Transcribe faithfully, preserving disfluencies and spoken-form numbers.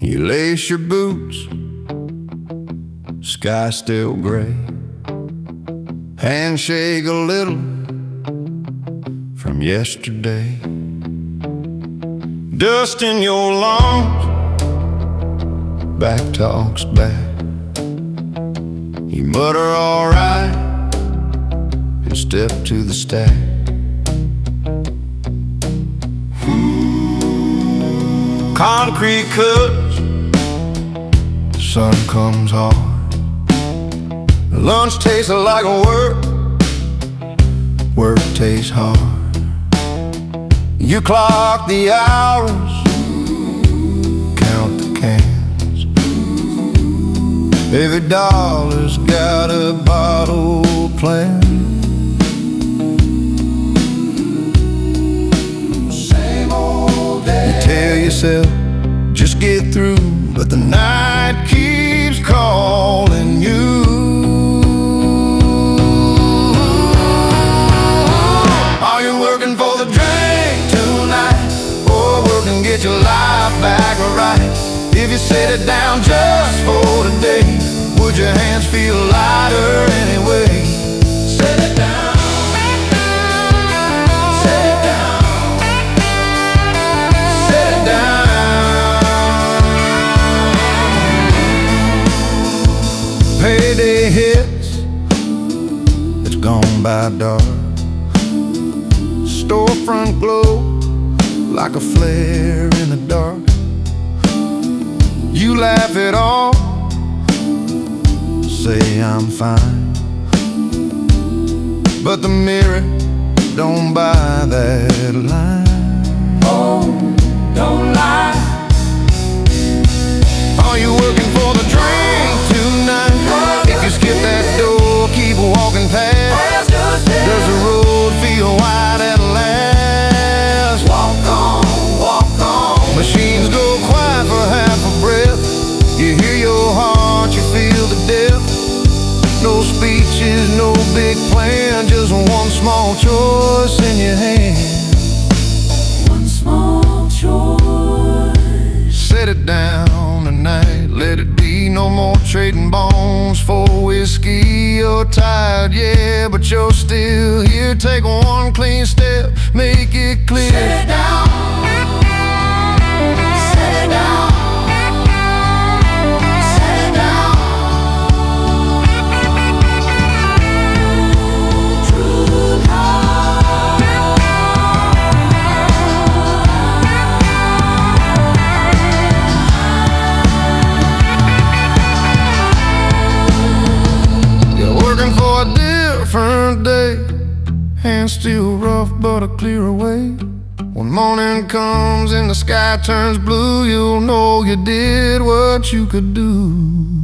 You lace your boots, sky still gray. Handshake a little from yesterday. Dust in your lungs, back talks back. You mutter alright and step to the stack. Concrete cuts, the sun comes hard. Lunch tastes like work, work tastes hard. You clock the hours, count the cans. Every dollar's got a bottle plan. Same old day. You tell yourself, just get through, but the night keeps calling you. Are you working for the drink tonight, or working to get your life back right? If you set it down just for today, would your hands feel lighter anyway? Set it down, set it down, set it down. Payday hits, it's gone by dark. Storefront glow like a flare in the dark. You laugh it off, say I'm fine, but the mirror don't buy that line. Oh, don't lie. Are you working for the drink tonight? If you skip that door, keep walking past. Does the road feel wide at last? Walk on, walk on. Machines go quiet for half a breath. You hear your heart, you feel the depth. No speeches, no big plan, just one small choice in your hand. One small choice. Set it down tonight, let it be. No more trading bones for whiskey. You're tired, yeah, but you're still here. Take one clean step, make it clear. Set it down, set it down, set it down. True love. You're working for a different day. Hands still rough, but a clearer way. When morning comes and the sky turns blue, you'll know you did what you could do.